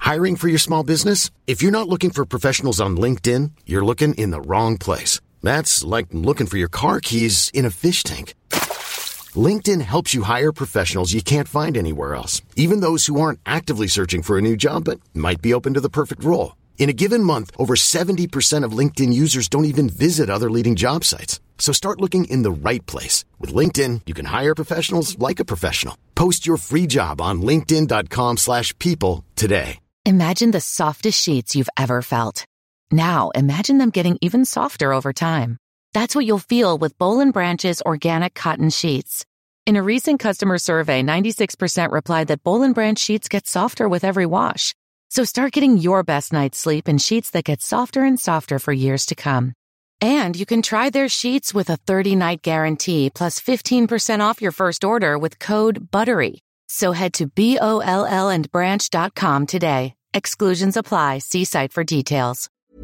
Hiring for your small business? If you're not looking for professionals on LinkedIn, you're looking in the wrong place. That's like looking for your car keys in a fish tank. LinkedIn helps you hire professionals you can't find anywhere else, even those who aren't actively searching for a new job but might be open to the perfect role. In a given month, over 70% of LinkedIn users don't even visit other leading job sites. So start looking in the right place. With LinkedIn, you can hire professionals like a professional. Post your free job on linkedin.com/people today. Imagine the softest sheets you've ever felt. Now, imagine them getting even softer over time. That's what you'll feel with Boll & Branch's organic cotton sheets. In a recent customer survey, 96% replied that Boll & Branch sheets get softer with every wash. So start getting your best night's sleep in sheets that get softer and softer for years to come. And you can try their sheets with a 30-night guarantee plus 15% off your first order with code BUTTERY. So head to BOLLandbranch.com today. Exclusions apply. See site for details.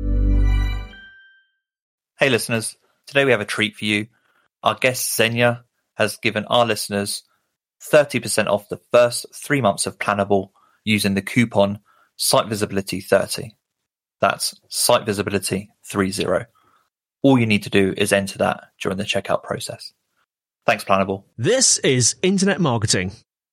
Hey listeners, today we have a treat for you. Our guest Xenia has given our listeners 30% off the first 3 months of Planable using the coupon Site Visibility 30. That's Site Visibility 30. All you need to do is enter that during the checkout process. Thanks, Planable. This is Internet Marketing.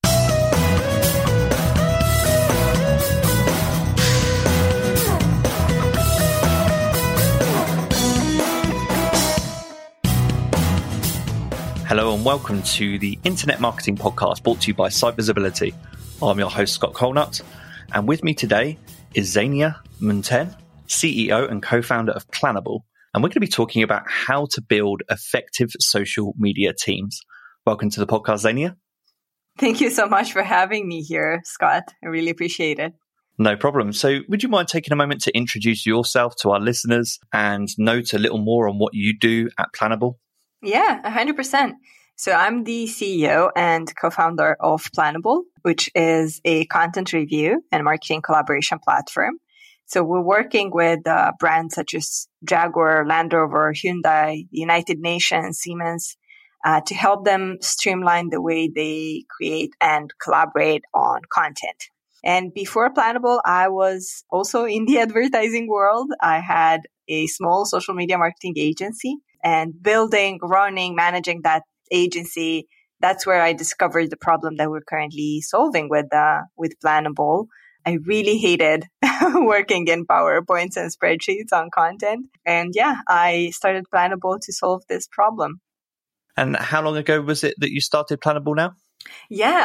Hello and welcome to the Internet Marketing Podcast brought to you by Site Visibility. I'm your host, Scott Colnut, and with me today is Xenia Muntean, CEO and co-founder of Planable, and we're going to be talking about how to build effective social media teams. Welcome to the podcast, Xenia. Thank you so much for having me here, Scott. I really appreciate it. No problem. So would you mind taking a moment to introduce yourself to our listeners and note a little more on what you do at Planable? Yeah, 100%. So I'm the CEO and co-founder of Planable, which is a content review and marketing collaboration platform. So we're working with brands such as Jaguar, Land Rover, Hyundai, United Nations, Siemens, to help them streamline the way they create and collaborate on content. And before Planable, I was also in the advertising world. I had a small social media marketing agency. And building, running, managing that agency, that's where I discovered the problem that we're currently solving with Planable. I really hated working in PowerPoints and spreadsheets on content. And yeah, I started Planable to solve this problem. And how long ago was it that you started Planable now? Yeah,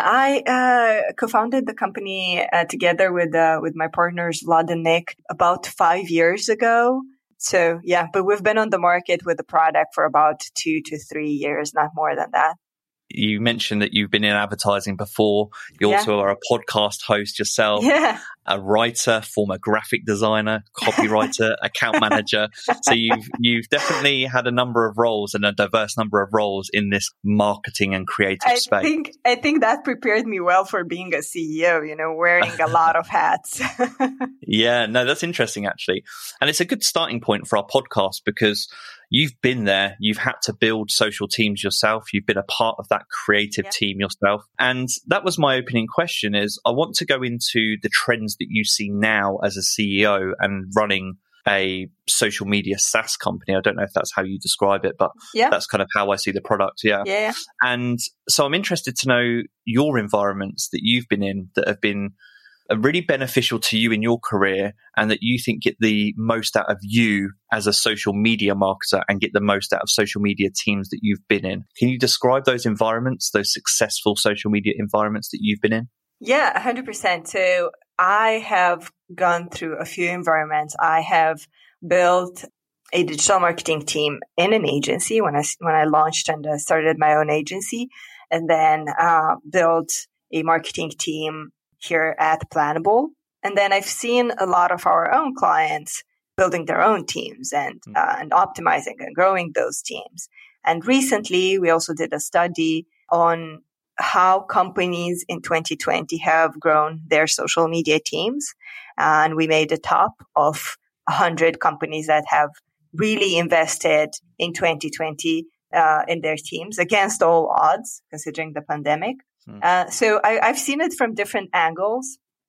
I co-founded the company together with my partners, Vlad and Nick, about 5 years ago. So yeah, but we've been on the market with the product for about 2 to 3 years, not more than that. You mentioned that you've been in advertising before. You also are a podcast host yourself, a writer, former graphic designer, copywriter, account manager. So you've definitely had a number of roles and a diverse number of roles in this marketing and creative space. I think that prepared me well for being a CEO, wearing a lot of hats. Yeah, no, that's interesting actually. And it's a good starting point for our podcast because you've been there. You've had to build social teams yourself. You've been a part of that creative team yourself. And that was my opening question is I want to go into the trends that you see now as a CEO and running a social media SaaS company. I don't know if that's how you describe it, but that's kind of how I see the product. Yeah. And so I'm interested to know your environments that you've been in that have been really beneficial to you in your career and that you think get the most out of you as a social media marketer and get the most out of social media teams that you've been in. Can you describe those environments, those successful social media environments that you've been in? Yeah, 100%. So I have gone through a few environments. I have built a digital marketing team in an agency when I launched and started my own agency, and then built a marketing team here at Planable. And then I've seen a lot of our own clients building their own teams and optimizing and growing those teams. And recently, we also did a study on how companies in 2020 have grown their social media teams. And we made a top of 100 companies that have really invested in 2020 in their teams against all odds, considering the pandemic. So I've seen it from different angles.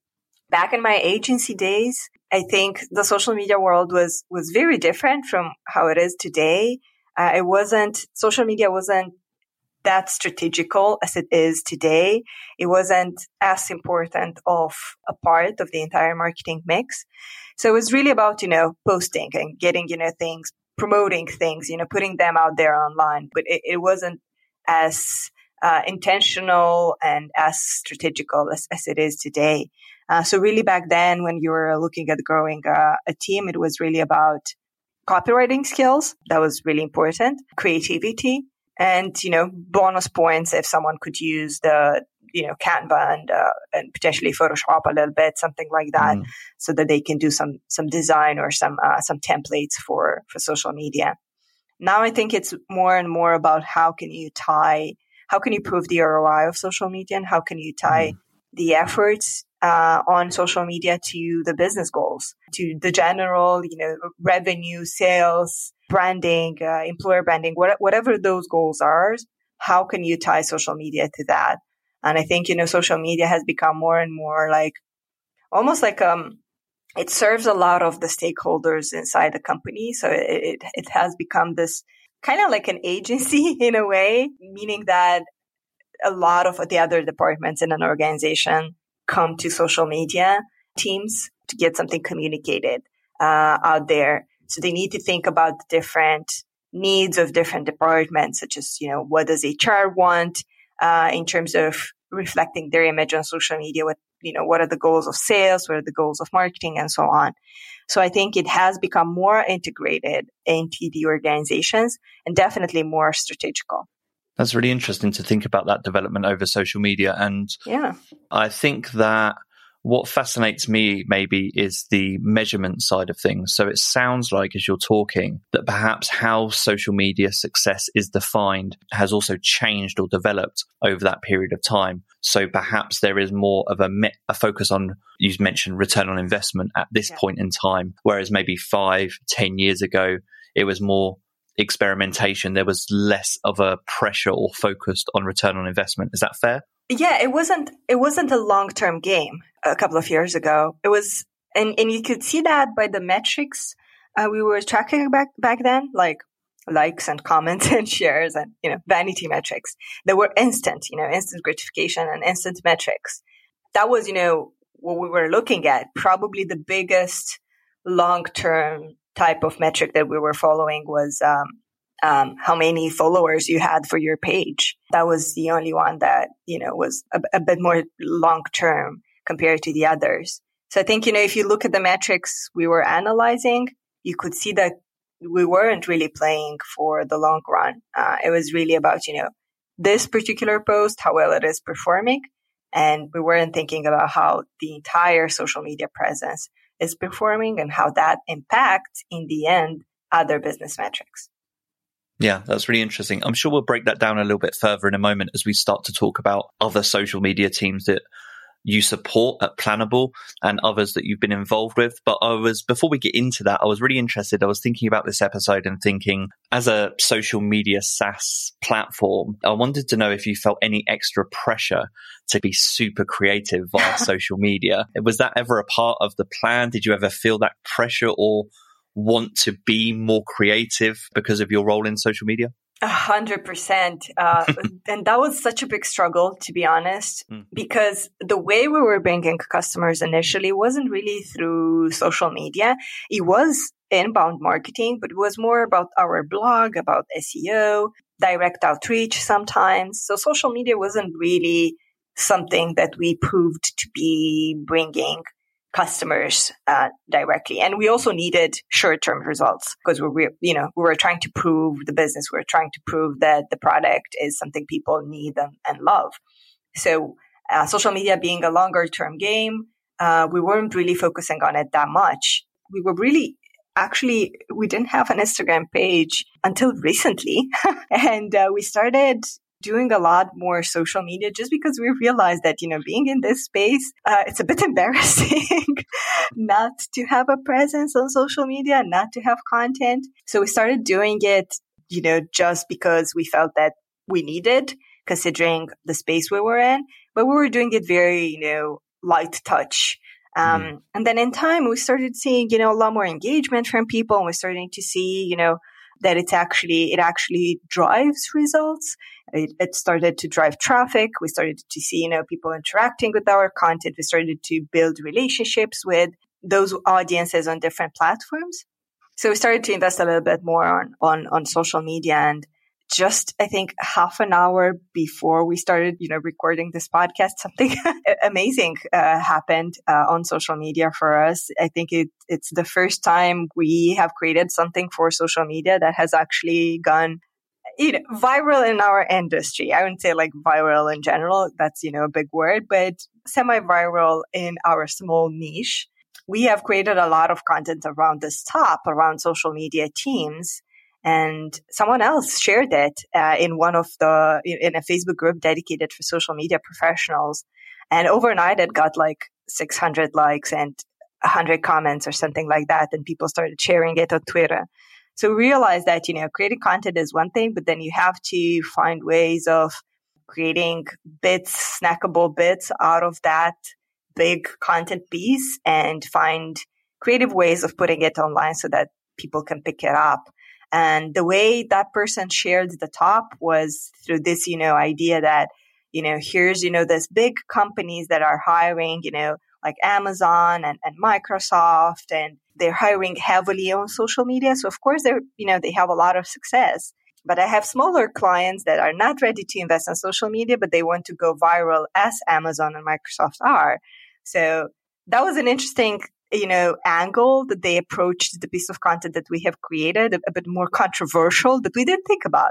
Back in my agency days, I think the social media world was very different from how it is today. Social media wasn't that strategical as it is today. It wasn't as important of a part of the entire marketing mix. So it was really about, posting and getting, things, promoting things, putting them out there online. But it wasn't as intentional and as strategical as it is today. So really back then, when you were looking at growing a team, it was really about copywriting skills. That was really important. Creativity and, bonus points if someone could use the, Canva and potentially Photoshop a little bit, something like that, so that they can do some design or some templates for social media. Now I think it's more and more about how can you prove the ROI of social media and how can you tie the efforts on social media to the business goals, to the general, revenue, sales, branding, employer branding, whatever those goals are. How can you tie social media to that? And I think, social media has become more and more almost like it serves a lot of the stakeholders inside the company. So it has become this kind of like an agency in a way, meaning that a lot of the other departments in an organization come to social media teams to get something communicated out there. So they need to think about the different needs of different departments, such as, what does HR want in terms of reflecting their image on social media? What are the goals of sales? What are the goals of marketing and so on? So I think it has become more integrated into the organizations and definitely more strategical. That's really interesting to think about that development over social media. And yeah, I think that what fascinates me maybe is the measurement side of things. So it sounds like, as you're talking, that perhaps how social media success is defined has also changed or developed over that period of time. So perhaps there is more of a focus on, you mentioned return on investment at this point in time, whereas maybe 5-10 years ago, it was more experimentation. There was less of a pressure or focused on return on investment. Is that fair? Yeah, it wasn't a long-term game a couple of years ago. It was, and you could see that by the metrics we were tracking back then, like likes and comments and shares and, vanity metrics. They were instant gratification and instant metrics. That was, what we were looking at. Probably the biggest long-term type of metric that we were following was how many followers you had for your page. That was the only one that, was a bit more long-term compared to the others. So I think, if you look at the metrics we were analyzing, you could see that we weren't really playing for the long run. It was really about, this particular post, how well it is performing. And we weren't thinking about how the entire social media presence is performing and how that impacts, in the end, other business metrics. Yeah, that's really interesting. I'm sure we'll break that down a little bit further in a moment as we start to talk about other social media teams that you support at Planable and others that you've been involved with. But before we get into that, I was really interested. I was thinking about this episode and thinking, as a social media SaaS platform, I wanted to know if you felt any extra pressure to be super creative via social media. Was that ever a part of the plan? Did you ever feel that pressure or want to be more creative because of your role in social media? 100%. And that was such a big struggle, to be honest, because the way we were bringing customers initially wasn't really through social media. It was inbound marketing, but it was more about our blog, about SEO, direct outreach sometimes. So social media wasn't really something that we proved to be bringing customers directly. And we also needed short-term results because we were trying to prove the business. We were trying to prove that the product is something people need and love. So social media being a longer-term game, we weren't really focusing on it that much. We were really, actually, we didn't have an Instagram page until recently. And we started doing a lot more social media just because we realized that, being in this space, it's a bit embarrassing not to have a presence on social media, not to have content. So we started doing it, just because we felt that we needed, considering the space we were in, but we were doing it very, light touch. And then in time, we started seeing, a lot more engagement from people, and we're starting to see, that it actually drives results. It started to drive traffic. We started to see, people interacting with our content. We started to build relationships with those audiences on different platforms. So we started to invest a little bit more on social media. And just, I think, half an hour before we started, recording this podcast, something amazing happened on social media for us. I think it's the first time we have created something for social media that has actually gone, viral in our industry. I wouldn't say like viral in general. That's, a big word, but semi-viral in our small niche. We have created a lot of content around around social media teams. And someone else shared it in a Facebook group dedicated for social media professionals. And overnight, it got like 600 likes and 100 comments or something like that. And people started sharing it on Twitter. So we realized that, creating content is one thing, but then you have to find ways of creating snackable bits out of that big content piece and find creative ways of putting it online so that people can pick it up. And the way that person shared the top was through this, idea that, here's, this big companies that are hiring, like Amazon and Microsoft, and they're hiring heavily on social media. So of course they have a lot of success. But I have smaller clients that are not ready to invest in social media, but they want to go viral as Amazon and Microsoft are. So that was an interesting angle that they approached the piece of content that we have created, a bit more controversial that we didn't think about.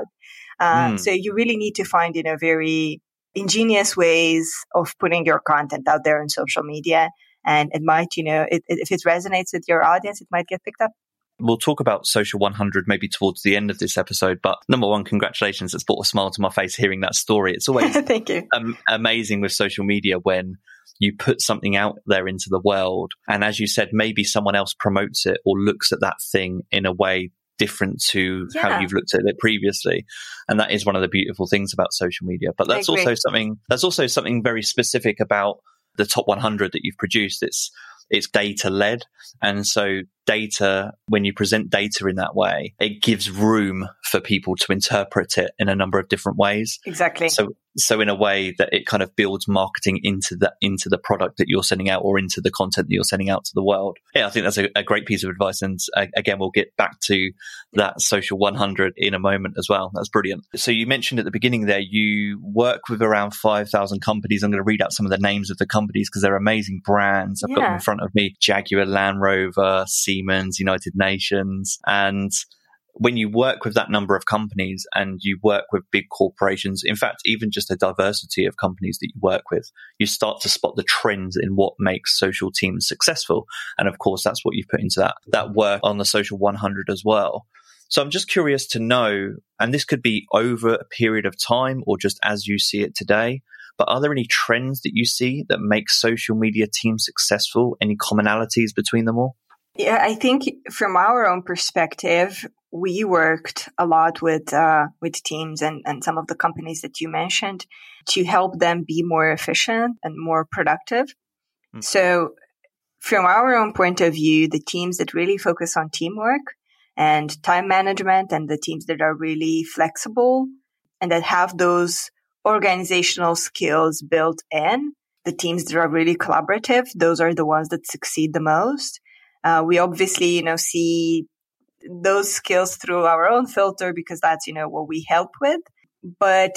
So you really need to find, very ingenious ways of putting your content out there on social media. And it might, if it resonates with your audience, it might get picked up. We'll talk about Social 100 maybe towards the end of this episode, but number one, congratulations. It's brought a smile to my face hearing that story. It's always Thank you. Amazing with social media when you put something out there into the world. And as you said, maybe someone else promotes it or looks at that thing in a way different to how you've looked at it previously. And that is one of the beautiful things about social media. But that's also something very specific about the top 100 that you've produced. It's data led. And so data, when you present data in that way, it gives room for people to interpret it in a number of different ways. Exactly. So in a way that it kind of builds marketing into the product that you're sending out or into the content that you're sending out to the world. Yeah, I think that's a great piece of advice. And again, we'll get back to that Social 100 in a moment as well. That's brilliant. So you mentioned at the beginning there, you work with around 5,000 companies. I'm going to read out some of the names of the companies because they're amazing brands. I've got them in front of me: Jaguar, Land Rover, Siemens, United Nations. And when you work with that number of companies and you work with big corporations, in fact, even just a diversity of companies that you work with, you start to spot the trends in what makes social teams successful. And of course, that's what you've put into that work on the Social 100 as well. So I'm just curious to know, and this could be over a period of time or just as you see it today, but are there any trends that you see that make social media teams successful? Any commonalities between them all? Yeah, I think from our own perspective, we worked a lot with teams and some of the companies that you mentioned to help them be more efficient and more productive. Mm-hmm. So from our own point of view, the teams that really focus on teamwork and time management and the teams that are really flexible and that have those organizational skills built in, the teams that are really collaborative, those are the ones that succeed the most. We obviously, see those skills through our own filter because that's, what we help with. But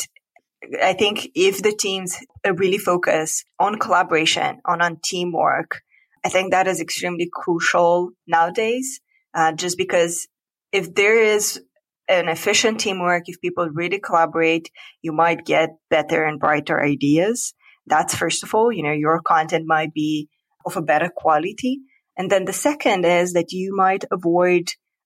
I think if the teams really focus on collaboration, on teamwork, I think that is extremely crucial nowadays, just because if there is an efficient teamwork, if people really collaborate, you might get better and brighter ideas. That's first of all, your content might be of a better quality. And then the second is that you might avoid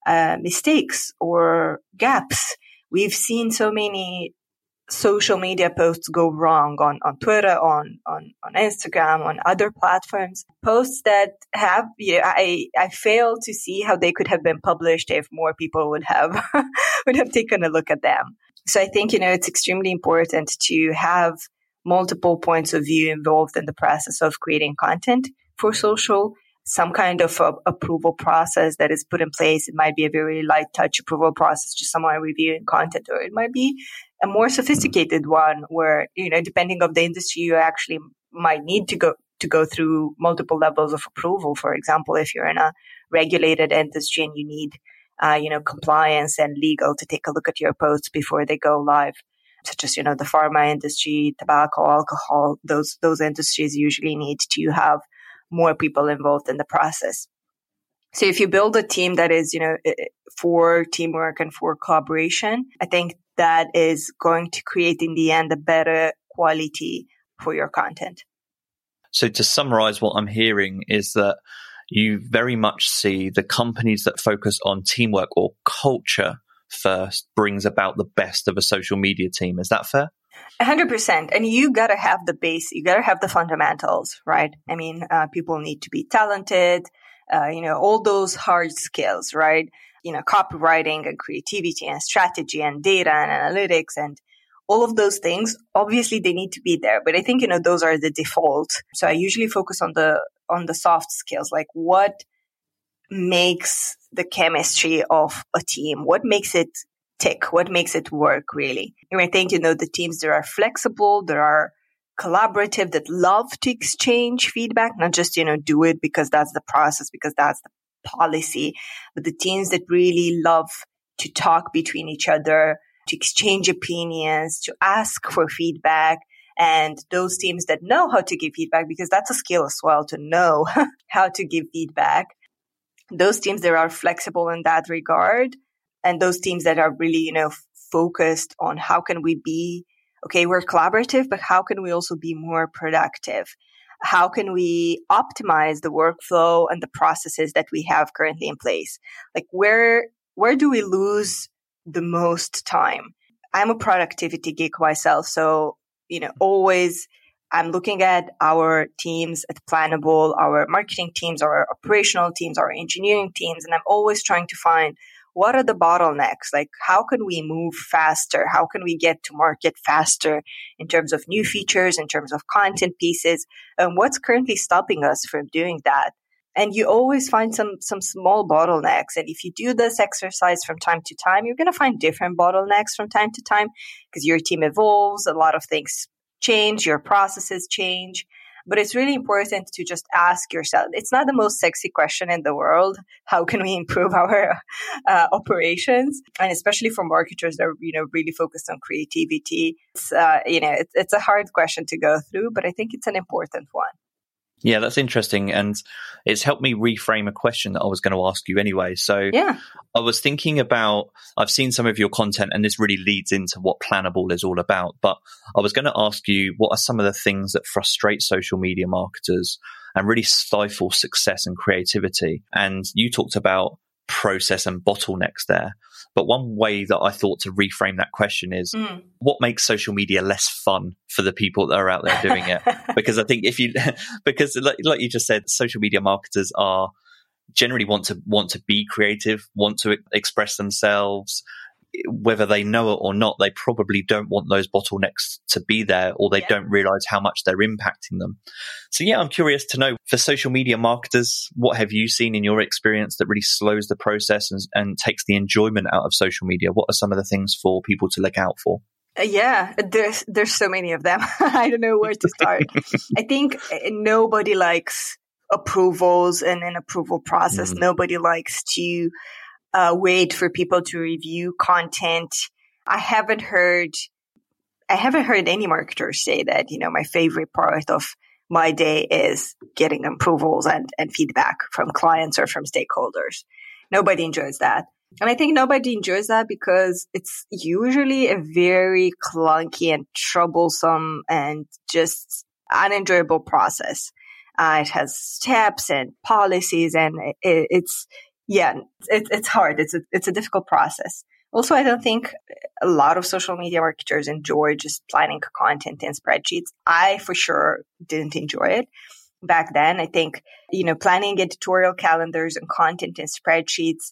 mistakes or gaps. We've seen so many social media posts go wrong on Twitter, on Instagram, on other platforms. Posts that have, I fail to see how they could have been published if more people would have taken a look at them. So I think, it's extremely important to have multiple points of view involved in the process of creating content, for social, some kind of approval process that is put in place. It might be a very light touch approval process, just someone reviewing content, or it might be a more sophisticated one where, depending on the industry, you actually might need to go through multiple levels of approval. For example, if you're in a regulated industry and you need, compliance and legal to take a look at your posts before they go live, such as, the pharma industry, tobacco, alcohol, those industries usually need to have more people involved in the process. So if you build a team that is, for teamwork and for collaboration, I think that is going to create in the end a better quality for your content. So to summarize, what I'm hearing is that you very much see the companies that focus on teamwork or culture first brings about the best of a social media team. Is that fair? 100%. And you got to have the base, you got to have the fundamentals, right? I mean, people need to be talented, all those hard skills, right? Copywriting and creativity and strategy and data and analytics and all of those things. Obviously, they need to be there. But I think, those are the default. So I usually focus on the soft skills, like what makes the chemistry of a team, what makes it tick, what makes it work really. And I think, the teams that are flexible, that are collaborative, that love to exchange feedback, not just, do it because that's the process, because that's the policy, but the teams that really love to talk between each other, to exchange opinions, to ask for feedback. And those teams that know how to give feedback, because that's a skill as well, to know how to give feedback. Those teams that are flexible in that regard, and those teams that are really, focused on how can we be, okay, we're collaborative, but how can we also be more productive? How can we optimize the workflow and the processes that we have currently in place? Like where do we lose the most time? I'm a productivity geek myself. So, always I'm looking at our teams at Planable, our marketing teams, our operational teams, our engineering teams, and I'm always trying to find what are the bottlenecks? Like, how can we move faster? How can we get to market faster in terms of new features, in terms of content pieces? And what's currently stopping us from doing that? And you always find some small bottlenecks. And if you do this exercise from time to time, you're going to find different bottlenecks from time to time because your team evolves. A lot of things change, your processes change. But it's really important to just ask yourself. It's not the most sexy question in the world. How can we improve our operations? And especially for marketers that are, really focused on creativity. It's a hard question to go through, but I think it's an important one. Yeah, that's interesting. And it's helped me reframe a question that I was going to ask you anyway. So yeah. I was thinking about, I've seen some of your content and this really leads into what Planable is all about. But I was going to ask you, what are some of the things that frustrate social media marketers and really stifle success and creativity? And you talked about process and bottlenecks there. But one way that I thought to reframe that question is what makes social media less fun for the people that are out there doing it? Because I think because like you just said, social media marketers are generally want to be creative, want to express themselves. Whether they know it or not, they probably don't want those bottlenecks to be there, or they don't realize how much they're impacting them. So yeah, I'm curious to know, for social media marketers, what have you seen in your experience that really slows the process and takes the enjoyment out of social media? What are some of the things for people to look out for? Yeah, there's so many of them. I don't know where to start. I think nobody likes approvals and an approval process. Nobody likes to wait for people to review content. I haven't heard any marketers say that, my favorite part of my day is getting approvals and feedback from clients or from stakeholders. Nobody enjoys that. And I think nobody enjoys that because it's usually a very clunky and troublesome and just unenjoyable process. It has steps and policies, and it's hard. It's a difficult process. Also, I don't think a lot of social media marketers enjoy just planning content in spreadsheets. I, for sure, didn't enjoy it back then. I think, planning editorial calendars and content in spreadsheets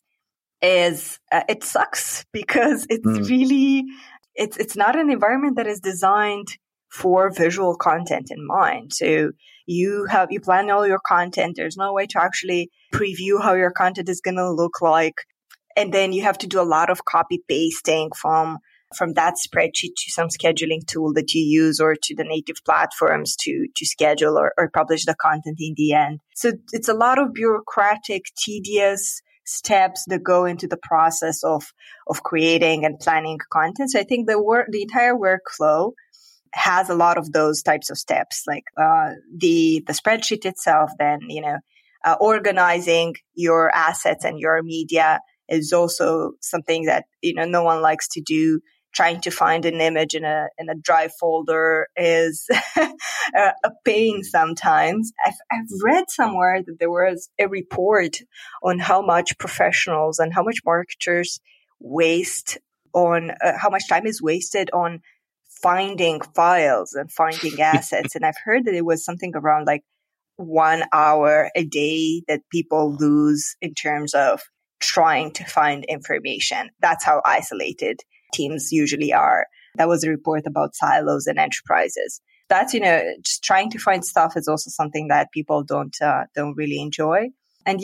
it sucks because it's really, it's not an environment that is designed for visual content in mind. So You plan all your content. There's no way to actually preview how your content is going to look like. And then you have to do a lot of copy pasting from that spreadsheet to some scheduling tool that you use or to the native platforms to schedule or publish the content in the end. So it's a lot of bureaucratic, tedious steps that go into the process of creating and planning content. So I think the entire workflow has a lot of those types of steps, like the spreadsheet itself, then, organizing your assets and your media is also something that, no one likes to do. Trying to find an image in a Drive folder is a pain sometimes. I've read somewhere that there was a report on how much professionals and how much marketers waste on how much time is wasted on finding files and finding assets. And I've heard that it was something around like 1 hour a day that people lose in terms of trying to find information. That's how isolated teams usually are. That was a report about silos and enterprises. That's, just trying to find stuff is also something that people don't really enjoy. And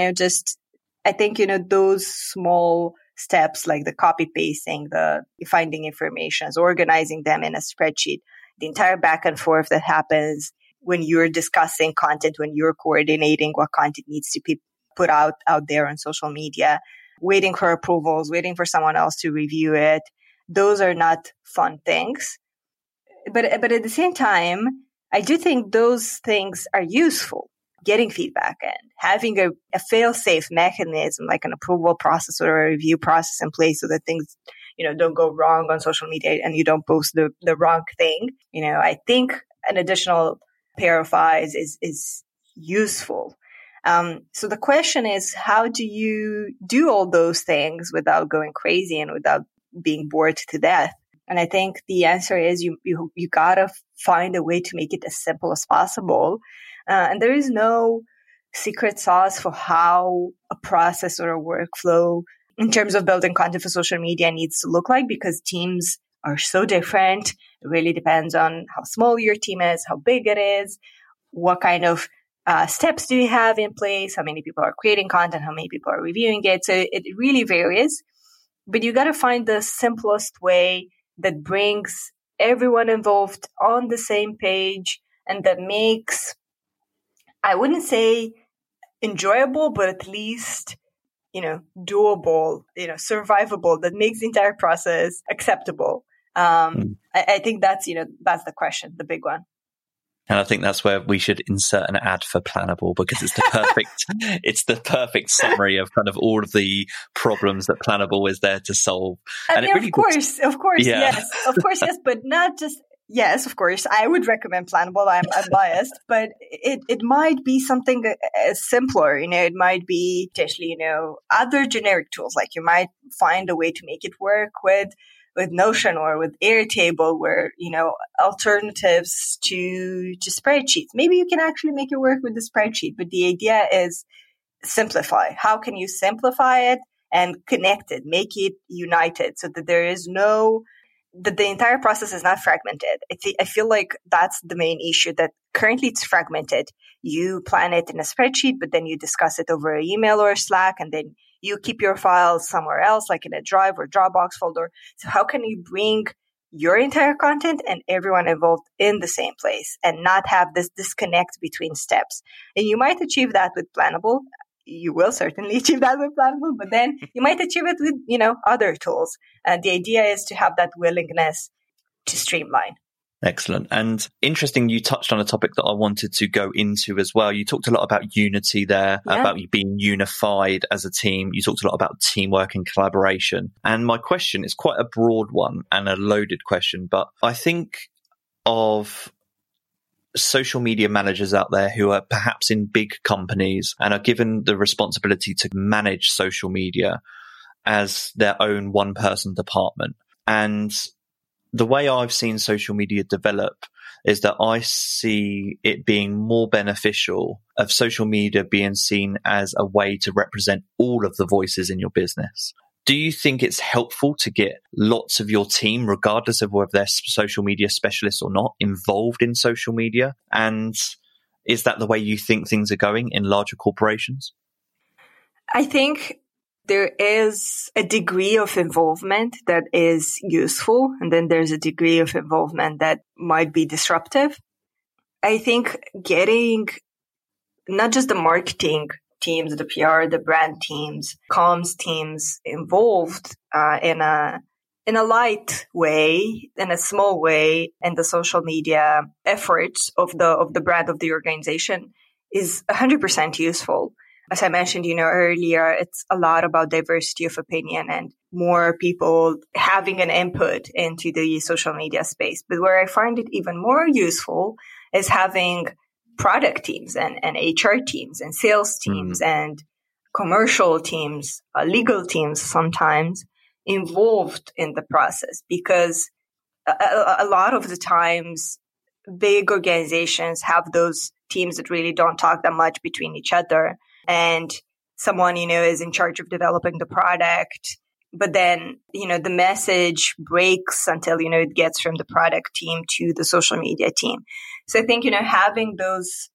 I think, those small steps like the copy pasting, the finding information, organizing them in a spreadsheet, the entire back and forth that happens when you're discussing content, when you're coordinating what content needs to be put out there on social media, waiting for approvals, waiting for someone else to review it. Those are not fun things. But at the same time, I do think those things are useful. Getting feedback and having a fail-safe mechanism like an approval process or a review process in place so that things, don't go wrong on social media and you don't post the wrong thing. I think an additional pair of eyes is useful. So the question is, how do you do all those things without going crazy and without being bored to death? And I think the answer is you gotta find a way to make it as simple as possible. And there is no secret sauce for how a process or a workflow in terms of building content for social media needs to look like, because teams are so different. It really depends on how small your team is, how big it is, what kind of steps do you have in place, how many people are creating content, how many people are reviewing it. So it really varies. But you got to find the simplest way that brings everyone involved on the same page and that makes, I wouldn't say enjoyable, but at least, doable, survivable, that makes the entire process acceptable. I think that's the question, the big one. And I think that's where we should insert an ad for Planable, because it's the perfect summary of kind of all of the problems that Planable is there to solve. And it really of course, yeah. Yes, of course, yes, but not just. Yes, of course. I would recommend Planable. I'm biased, but it might be something simpler. It might be potentially, other generic tools. Like you might find a way to make it work with Notion or with Airtable, where, alternatives to spreadsheets. Maybe you can actually make it work with the spreadsheet, but the idea is simplify. How can you simplify it and connect it, make it united so that that the entire process is not fragmented. I feel like that's the main issue, that currently it's fragmented. You plan it in a spreadsheet, but then you discuss it over email or Slack, and then you keep your files somewhere else, like in a Drive or Dropbox folder. So how can you bring your entire content and everyone involved in the same place and not have this disconnect between steps? And you might achieve that with Planable. You will certainly achieve that with Planable, but then you might achieve it with, other tools. And the idea is to have that willingness to streamline. Excellent. And interesting, you touched on a topic that I wanted to go into as well. You talked a lot about unity there, about you being unified as a team. You talked a lot about teamwork and collaboration. And my question is quite a broad one and a loaded question, but I think of social media managers out there who are perhaps in big companies and are given the responsibility to manage social media as their own one-person department. And the way I've seen social media develop is that I see it being more beneficial of social media being seen as a way to represent all of the voices in your business. Do you think it's helpful to get lots of your team, regardless of whether they're social media specialists or not, involved in social media? And Is that the way you think things are going in larger corporations? I think there is a degree of involvement that is useful, and then there's a degree of involvement that might be disruptive. I think getting not just the marketing teams, the PR, the brand teams, comms teams involved in a light way, in a small way, in the social media efforts of the brand of the organization is 100% useful. As I mentioned, earlier, it's a lot about diversity of opinion and more people having an input into the social media space. But where I find it even more useful is having product teams and HR teams and sales teams and commercial teams, legal teams sometimes involved in the process, because a lot of the times big organizations have those teams that really don't talk that much between each other. And someone, is in charge of developing the product. But then, the message breaks until, it gets from the product team to the social media team. So I think, having those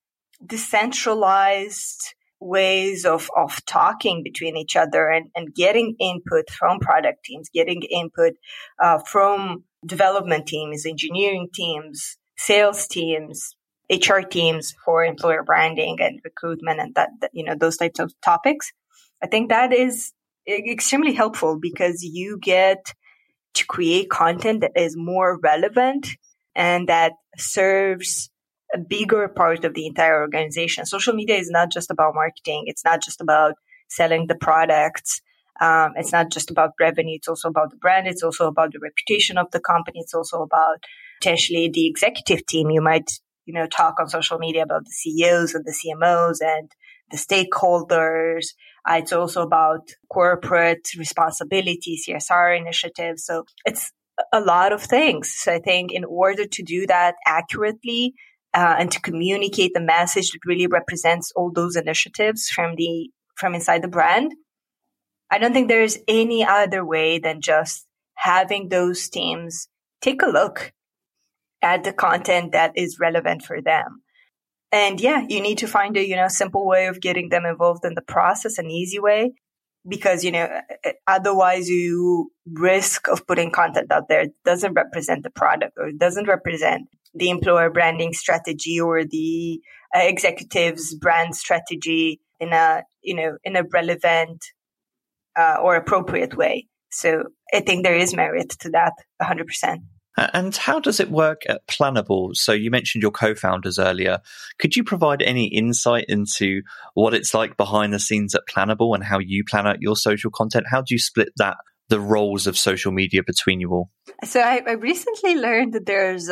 decentralized ways of talking between each other and getting input from product teams, getting input from development teams, engineering teams, sales teams, HR teams for employer branding and recruitment and that those types of topics. I think that is extremely helpful because you get to create content that is more relevant and that serves a bigger part of the entire organization. Social media is not just about marketing. It's not just about selling the products. It's not just about revenue. It's also about the brand. It's also about the reputation of the company. It's also about potentially the executive team. You might talk on social media about the CEOs and the CMOs and the stakeholders. It's also about corporate responsibility, CSR initiatives. So it's a lot of things. So I think in order to do that accurately and to communicate the message that really represents all those initiatives from inside the brand, I don't think there's any other way than just having those teams take a look at the content that is relevant for them. And yeah, you need to find a, simple way of getting them involved in the process, an easy way, because, otherwise you risk of putting content out there that doesn't represent the product or doesn't represent the employer branding strategy or the executive's brand strategy in a relevant or appropriate way. So I think there is merit to that 100%. And how does it work at Planable? So you mentioned your co-founders earlier. Could you provide any insight into what it's like behind the scenes at Planable and how you plan out your social content? How do you split the roles of social media between you all? So I recently learned that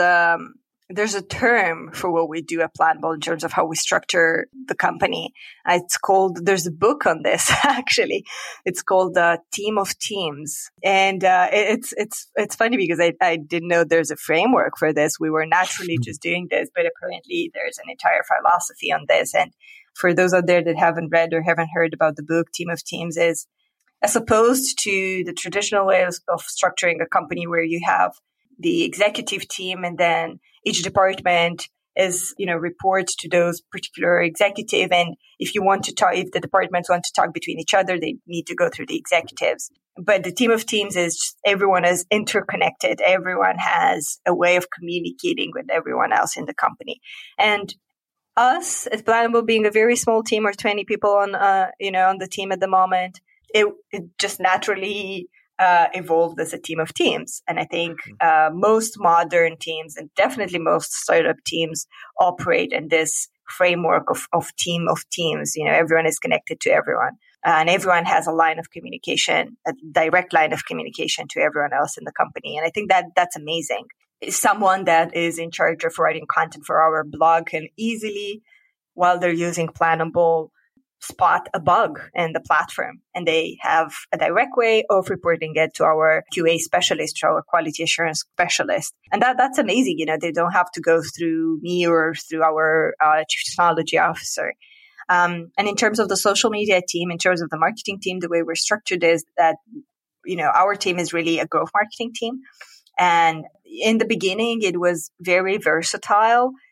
there's a term for what we do at Planable in terms of how we structure the company. There's a book on this, actually. It's called Team of Teams. And it's funny because I didn't know there's a framework for this. We were naturally just doing this, but apparently there's an entire philosophy on this. And for those out there that haven't read or haven't heard about the book, Team of Teams is, as opposed to the traditional way of structuring a company where you have the executive team and then each department is, reports to those particular executive. And if the departments want to talk between each other, they need to go through the executives. But the Team of Teams is just, everyone is interconnected. Everyone has a way of communicating with everyone else in the company. And us at Planable being a very small team or 20 people on the team at the moment, it just naturally evolved as a team of teams. And I think most modern teams and definitely most startup teams operate in this framework of team of teams. Everyone is connected to everyone and everyone has a line of communication, a direct line of communication to everyone else in the company. And I think that's amazing. Someone that is in charge of writing content for our blog can easily, while they're using Planable, spot a bug in the platform, and they have a direct way of reporting it to our QA specialist, to our quality assurance specialist. And that's amazing. They don't have to go through me or through our chief technology officer. And in terms of the social media team, in terms of the marketing team, the way we're structured is that, our team is really a growth marketing team. And in the beginning, it was very versatile.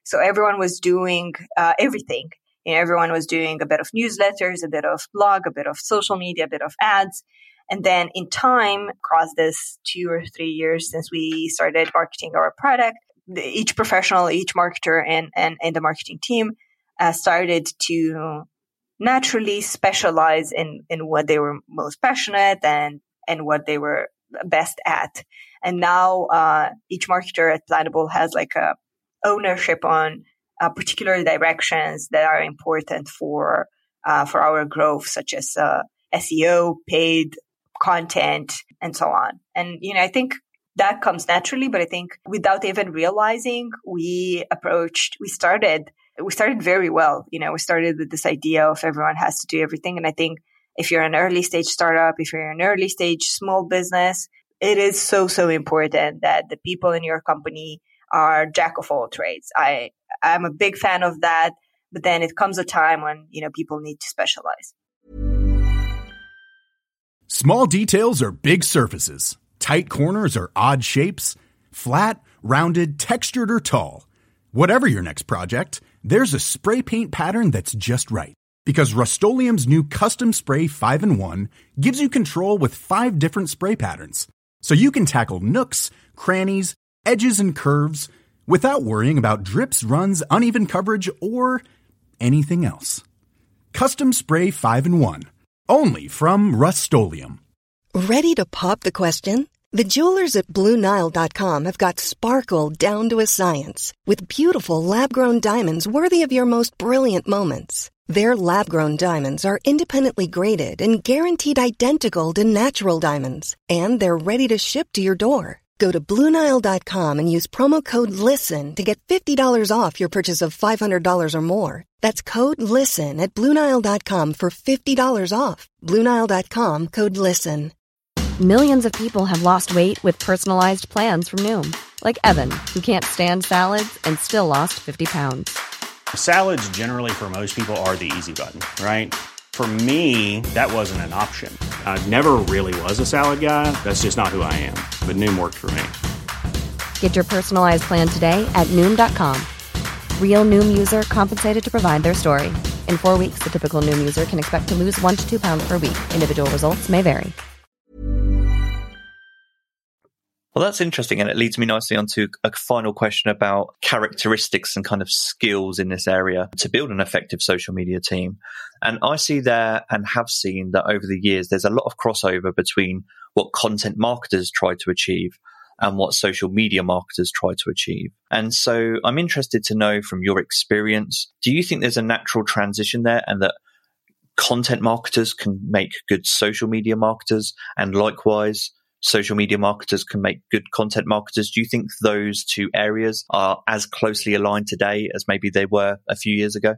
So everyone was doing everything. Everyone was doing a bit of newsletters, a bit of blog, a bit of social media, a bit of ads. And then in time, across this 2 or 3 years since we started marketing our product, each professional, each marketer and the marketing team started to naturally specialize in what they were most passionate and what they were best at. And now each marketer at Planable has like a ownership on particular directions that are important for our growth, such as SEO, paid content, and so on. And I think that comes naturally, but I think without even realizing, we started very well. We started with this idea of everyone has to do everything. And I think if you're an early stage startup, if you're an early stage small business, it is so, so important that the people in your company are jack of all trades. I'm a big fan of that, but then it comes a time when, people need to specialize. Small details are big surfaces. Tight corners are odd shapes. Flat, rounded, textured, or tall. Whatever your next project, there's a spray paint pattern that's just right. Because Rust-Oleum's new Custom Spray 5-in-1 gives you control with 5 different spray patterns. So you can tackle nooks, crannies, edges, and curves without worrying about drips, runs, uneven coverage, or anything else. Custom Spray 5-in-1. Only from Rust-Oleum. Ready to pop the question? The jewelers at BlueNile.com have got sparkle down to a science with beautiful lab-grown diamonds worthy of your most brilliant moments. Their lab-grown diamonds are independently graded and guaranteed identical to natural diamonds, and they're ready to ship to your door. Go to BlueNile.com and use promo code LISTEN to get $50 off your purchase of $500 or more. That's code LISTEN at BlueNile.com for $50 off. BlueNile.com, code LISTEN. Millions of people have lost weight with personalized plans from Noom. Like Evan, who can't stand salads and still lost 50 pounds. Salads generally for most people are the easy button, right? For me, that wasn't an option. I never really was a salad guy. That's just not who I am. But Noom worked for me. Get your personalized plan today at Noom.com. Real Noom user compensated to provide their story. In 4 weeks, the typical Noom user can expect to lose 1 to 2 pounds per week. Individual results may vary. Well, that's interesting. And it leads me nicely onto a final question about characteristics and kind of skills in this area to build an effective social media team. And I see there and have seen that over the years, there's a lot of crossover between what content marketers try to achieve and what social media marketers try to achieve. And so I'm interested to know from your experience, do you think there's a natural transition there and that content marketers can make good social media marketers and likewise social media marketers can make good content marketers? Do you think those two areas are as closely aligned today as maybe they were a few years ago?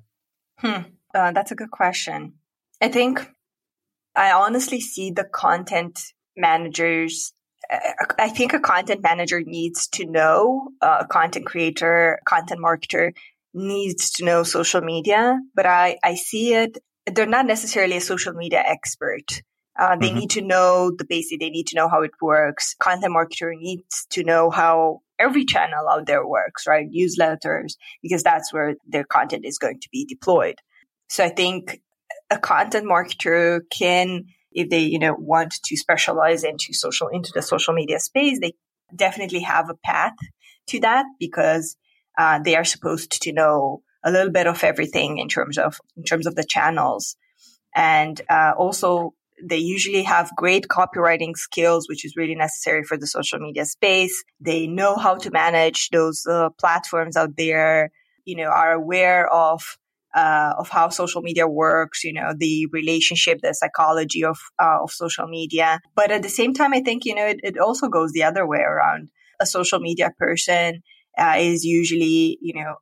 That's a good question. I think I honestly see the content managers. I think a content manager needs to know, a content creator, content marketer needs to know social media, but I see it. They're not necessarily a social media expert. They need to know the basic. They need to know how it works. Content marketer needs to know how every channel out there works, right? Newsletters, because that's where their content is going to be deployed. So I think a content marketer can, if they, want to specialize into the social media space, they definitely have a path to that because they are supposed to know a little bit of everything in terms of the channels, and also. They usually have great copywriting skills, which is really necessary for the social media space. They know how to manage those platforms out there, are aware of how social media works, the relationship, the psychology of social media. But at the same time, I think, it also goes the other way around. A social media person is usually,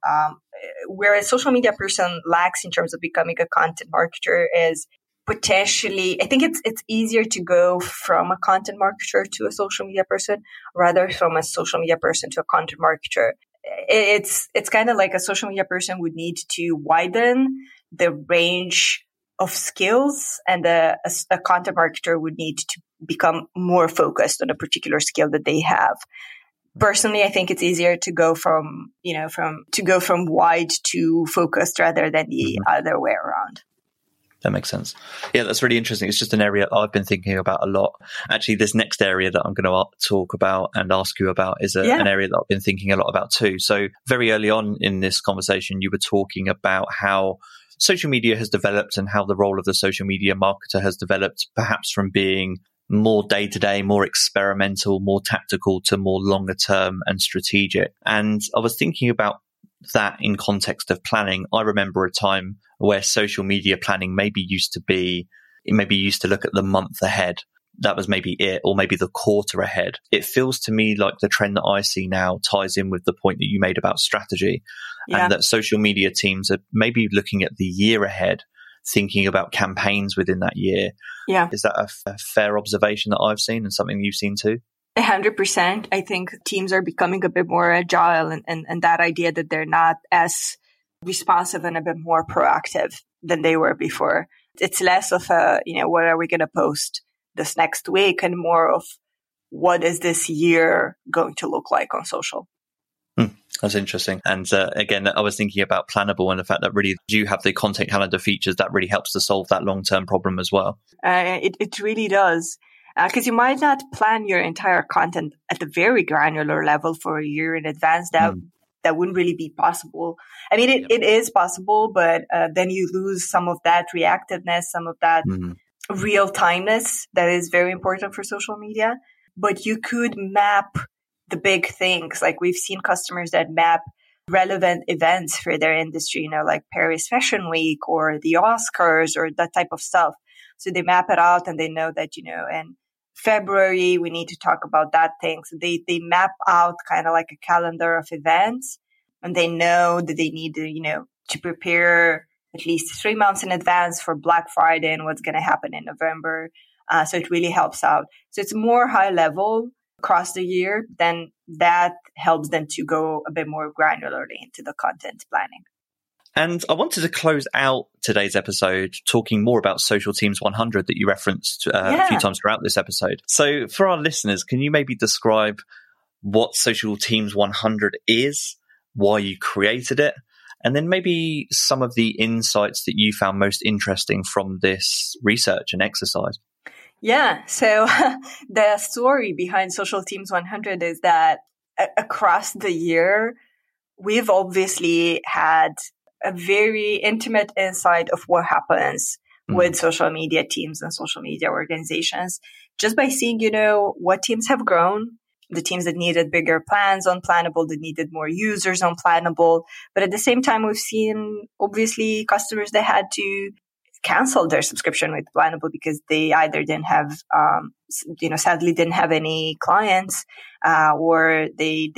where a social media person lacks in terms of becoming a content marketer is potentially, I think it's easier to go from a content marketer to a social media person rather from a social media person to a content marketer. It's kind of like a social media person would need to widen the range of skills, and a content marketer would need to become more focused on a particular skill that they have. Personally, I think it's easier to go from wide to focused rather than the other way around. That makes sense. Yeah, that's really interesting. It's just an area I've been thinking about a lot. Actually, this next area that I'm going to talk about and ask you about is an area that I've been thinking a lot about too. So very early on in this conversation, you were talking about how social media has developed and how the role of the social media marketer has developed, perhaps from being more day-to-day, more experimental, more tactical to more longer term and strategic. And I was thinking about that in context of planning. I remember a time where social media planning maybe used to look at the month ahead. That was maybe it, or maybe the quarter ahead. It feels to me like the trend that I see now ties in with the point that you made about strategy, and that social media teams are maybe looking at the year ahead, thinking about campaigns within that year. Yeah. Is that a fair observation that I've seen and something you've seen too? 100%. I think teams are becoming a bit more agile, and that idea that they're not as responsive and a bit more proactive than they were before. It's less of what are we going to post this next week, and more of what is this year going to look like on social. That's interesting. And again, I was thinking about Planable and the fact that really you have the content calendar features that really helps to solve that long-term problem as well. It really does. Because you might not plan your entire content at the very granular level for a year in advance. That wouldn't really be possible. I mean, it is possible, but then you lose some of that reactiveness, some of that real-timeness that is very important for social media. But you could map the big things. Like we've seen customers that map relevant events for their industry, like Paris Fashion Week or the Oscars or that type of stuff. So they map it out and they know that, in February, we need to talk about that thing. So they map out kind of like a calendar of events, and they know that they need to prepare at least 3 months in advance for Black Friday and what's going to happen in November. So it really helps out. So it's more high level across the year, then that helps them to go a bit more granularly into the content planning. And I wanted to close out today's episode talking more about Social Teams 100 that you referenced a few times throughout this episode. So for our listeners, can you maybe describe what Social Teams 100 is, why you created it, and then maybe some of the insights that you found most interesting from this research and exercise? Yeah. So the story behind Social Teams 100 is that across the year, we've obviously had a very intimate insight of what happens with social media teams and social media organizations just by seeing, what teams have grown, the teams that needed bigger plans on Planable, that needed more users on Planable. But at the same time, we've seen obviously customers that had to cancel their subscription with Planable because they either didn't have, sadly didn't have any clients, or they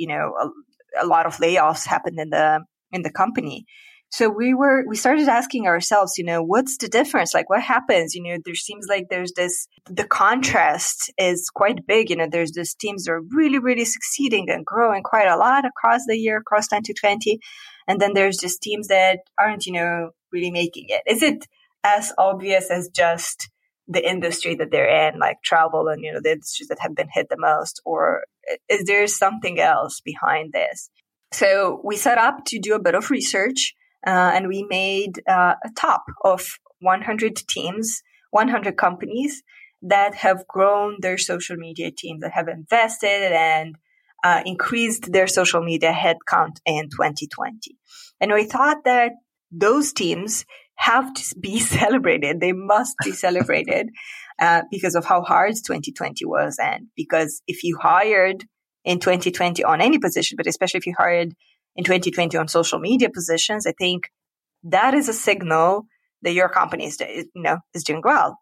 a lot of layoffs happened in the company. So we started asking ourselves, what's the difference? Like what happens? There seems like the contrast is quite big. There's these teams that are really, really succeeding and growing quite a lot across the year, across 2020. And then there's just teams that aren't, really making it. Is it as obvious as just the industry that they're in, like travel and, the industries that have been hit the most? Or is there something else behind this? So we set up to do a bit of research, and we made a top of 100 teams, 100 companies that have grown their social media teams, that have invested and increased their social media headcount in 2020. And we thought that those teams have to be celebrated. They must be celebrated because of how hard 2020 was. And because if you hired in 2020 on any position, but especially if you hired in 2020 on social media positions, I think that is a signal that your company is doing well.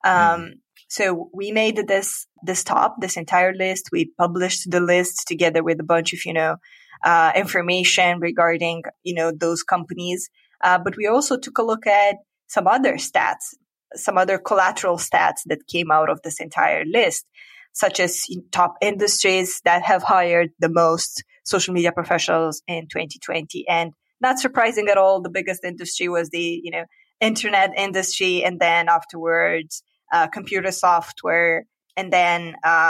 So we made this entire list. We published the list together with a bunch of, information regarding, those companies. But we also took a look at some other stats, some other collateral stats that came out of this entire list, such as top industries that have hired the most social media professionals in 2020. And not surprising at all, the biggest industry was the, internet industry. And then afterwards, computer software. And then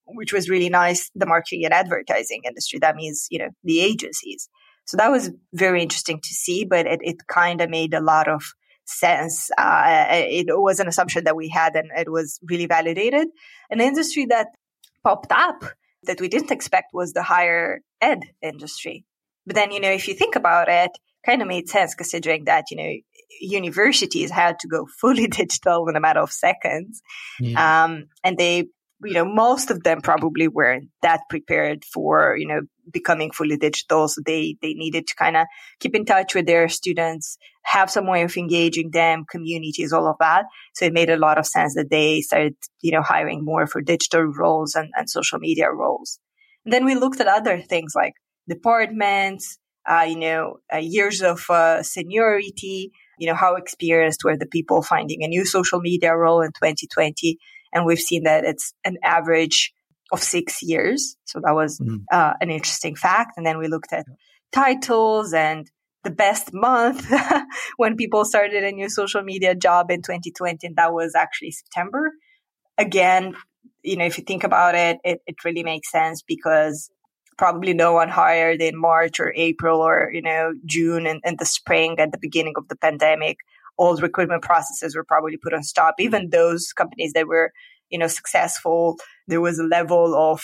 which was really nice, the marketing and advertising industry. That means, the agencies. So that was very interesting to see, but it kind of made a lot of sense. It was an assumption that we had, and it was really validated. An industry that popped up that we didn't expect was the higher ed industry. But then, if you think about it, kind of made sense considering that, universities had to go fully digital in a matter of seconds. Yeah. And they, most of them probably weren't that prepared for, becoming fully digital. So they needed to kind of keep in touch with their students, have some way of engaging them, communities, all of that. So it made a lot of sense that they started, hiring more for digital roles and social media roles. And then we looked at other things like departments, years of seniority, how experienced were the people finding a new social media role in 2020. And we've seen that it's an average of 6 years. So that was an interesting fact. And then we looked at titles and the best month when people started a new social media job in 2020. And that was actually September. Again, if you think about it, it really makes sense because probably no one hired in March or April or, June and the spring at the beginning of the pandemic. All the recruitment processes were probably put on stop. Even those companies that were, successful, there was a level of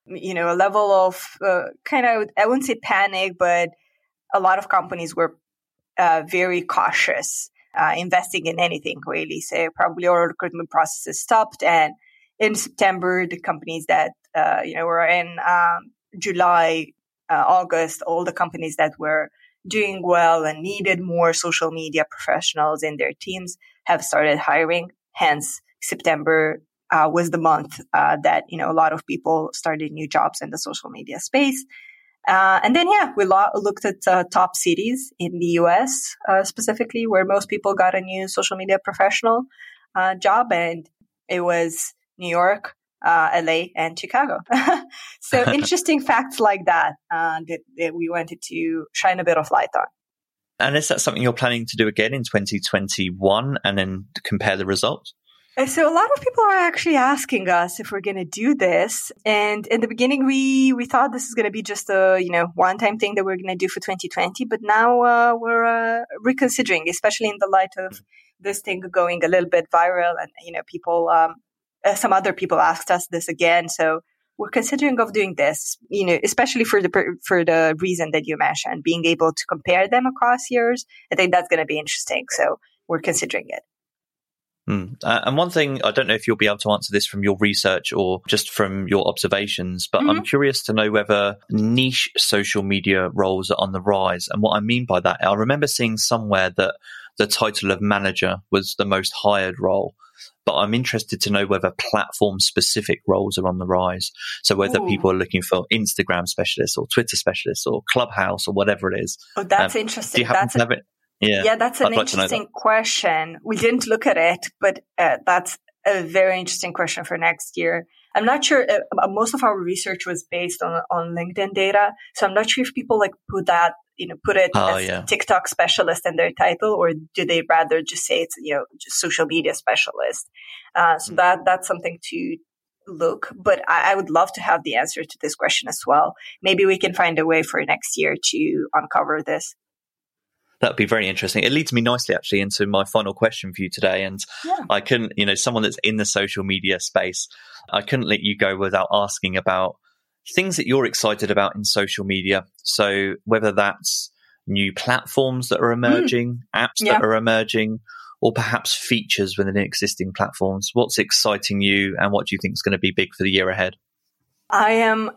kind of, I wouldn't say panic, but a lot of companies were very cautious, investing in anything really. So probably all recruitment processes stopped. And in September, the companies that, were in July, August, all the companies that were doing well and needed more social media professionals in their teams have started hiring. Hence, September was the month that, a lot of people started new jobs in the social media space. And then, we looked at top cities in the US, specifically where most people got a new social media professional job. And it was New York, LA, and Chicago. So interesting facts like that, that we wanted to shine a bit of light on. And is that something you're planning to do again in 2021 and then compare the results? So a lot of people are actually asking us if we're going to do this. And in the beginning, we thought this is going to be just a, one-time thing that we're going to do for 2020. But now we're reconsidering, especially in the light of this thing going a little bit viral and, people, some other people asked us this again. So we're considering of doing this, especially for the reason that you mentioned, being able to compare them across years. I think that's going to be interesting. So we're considering it. And one thing, I don't know if you'll be able to answer this from your research or just from your observations, but I'm curious to know whether niche social media roles are on the rise. And what I mean by that, I remember seeing somewhere that the title of manager was the most hired role. But I'm interested to know whether platform-specific roles are on the rise. So whether people are looking for Instagram specialists or Twitter specialists or Clubhouse or whatever it is. Oh, that's interesting. Do you happen to have it? Yeah, that's an interesting question. We didn't look at it, but that's a very interesting question for next year. I'm not sure. Most of our research was based on LinkedIn data, so I'm not sure if people put it as TikTok specialist in their title, or do they rather just say it's just social media specialist. So that's something to look. But I would love to have the answer to this question as well. Maybe we can find a way for next year to uncover this. That'd be very interesting. It leads me nicely, actually, into my final question for you today. And I couldn't, someone that's in the social media space, I couldn't let you go without asking about things that you're excited about in social media. So whether that's new platforms that are emerging, apps that are emerging, or perhaps features within existing platforms. What's exciting you, and what do you think is going to be big for the year ahead? I am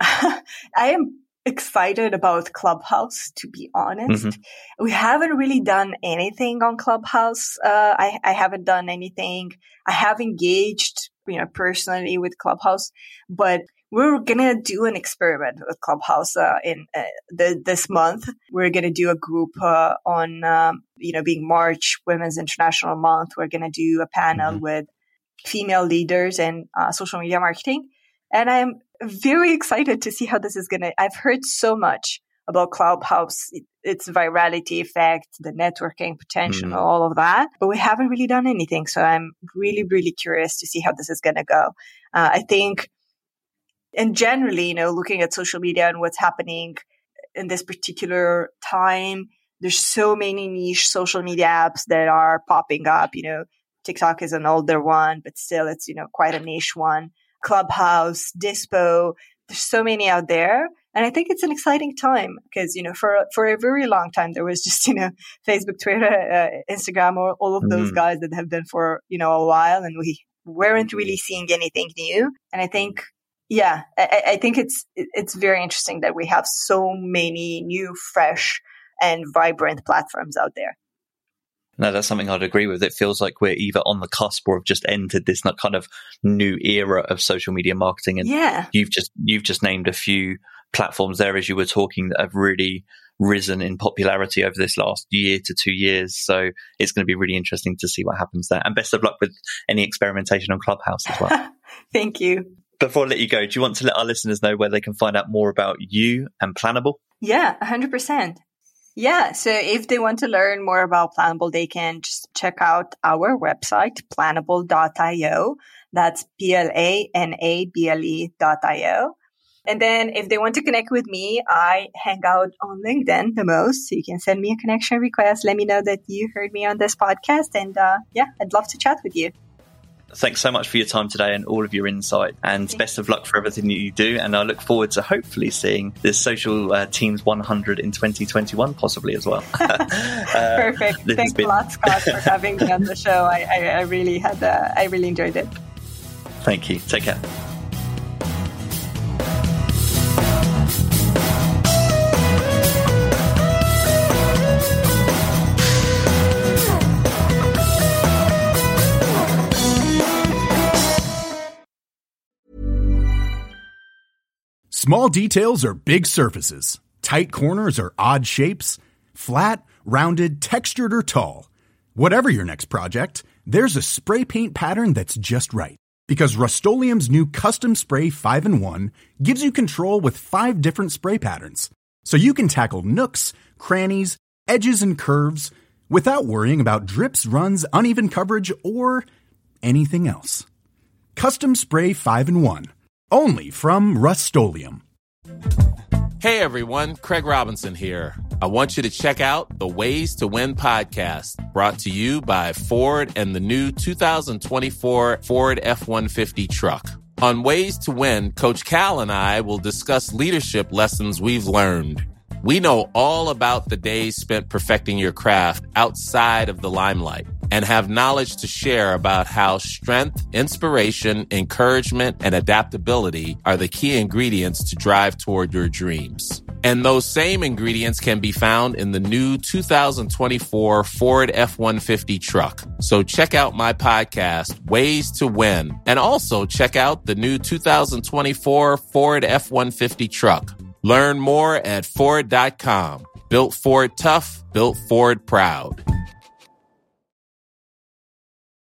excited about Clubhouse, to be honest. We haven't really done anything on Clubhouse. I haven't done anything. I have engaged, personally with Clubhouse, but we're going to do an experiment with Clubhouse in this month. We're going to do a group on, being March Women's International Month. We're going to do a panel with female leaders in social media marketing. And I'm very excited to see how this is going to. I've heard so much about Clubhouse, its virality effect, the networking potential, all of that, but we haven't really done anything. So I'm really, really curious to see how this is going to go. I think And generally, looking at social media and what's happening in this particular time, there's so many niche social media apps that are popping up. TikTok is an older one, but still it's, quite a niche one. Clubhouse, Dispo, there's so many out there. And I think it's an exciting time because, for a very long time, there was just, Facebook, Twitter, Instagram, all of those guys that have been for, a while, and we weren't really seeing anything new. And I think, I think it's very interesting that we have so many new, fresh, and vibrant platforms out there. No, that's something I'd agree with. It feels like we're either on the cusp or have just entered this kind of new era of social media marketing. And you've just named a few platforms there as you were talking that have really risen in popularity over this last year to 2 years. So it's going to be really interesting to see what happens there. And best of luck with any experimentation on Clubhouse as well. Thank you. Before I let you go, do you want to let our listeners know where they can find out more about you and Planable? Yeah, 100%. Yeah, so if they want to learn more about Planable, they can just check out our website, planable.io. That's planable.io. And then if they want to connect with me, I hang out on LinkedIn the most. So you can send me a connection request. Let me know that you heard me on this podcast. And I'd love to chat with you. Thanks so much for your time today and all of your insight, and best of luck for everything that you do. And I look forward to hopefully seeing this Social Teams 100 in 2021 possibly as well. Perfect. Thanks a lot, Scott, for having me on the show. I really enjoyed it. Thank you. Take care. Small details are big surfaces. Tight corners are odd shapes. Flat, rounded, textured, or tall. Whatever your next project, there's a spray paint pattern that's just right. Because Rust-Oleum's new Custom Spray 5-in-1 gives you control with 5 different spray patterns. So you can tackle nooks, crannies, edges, and curves without worrying about drips, runs, uneven coverage, or anything else. Custom Spray 5-in-1. Only from Rust-Oleum. Hey everyone, Craig Robinson here. I want you to check out the Ways to Win podcast, brought to you by Ford and the new 2024 Ford F-150 truck. On Ways to Win, Coach Cal and I will discuss leadership lessons we've learned. We know all about the days spent perfecting your craft outside of the limelight and have knowledge to share about how strength, inspiration, encouragement, and adaptability are the key ingredients to drive toward your dreams. And those same ingredients can be found in the new 2024 Ford F-150 truck. So check out my podcast, Ways to Win, and also check out the new 2024 Ford F-150 truck. Learn more at Ford.com. Built Ford tough, built Ford proud.